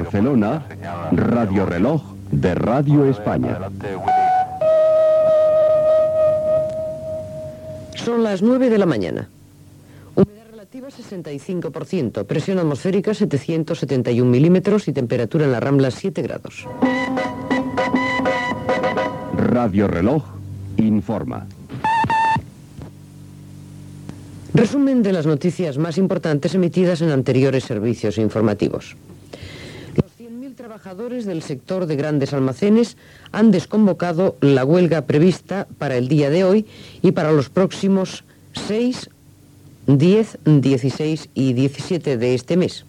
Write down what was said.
Barcelona, Radio Reloj de Radio España. Son las 9 de la mañana. Humedad relativa 65%, presión atmosférica 771 milímetros y temperatura en la Rambla 7 grados. Radio Reloj informa. Resumen de las noticias más importantes emitidas en anteriores servicios informativos. Los 100.000 trabajadores del sector de grandes almacenes han desconvocado la huelga prevista para el día de hoy y para los próximos 6, 10, 16 y 17 de este mes.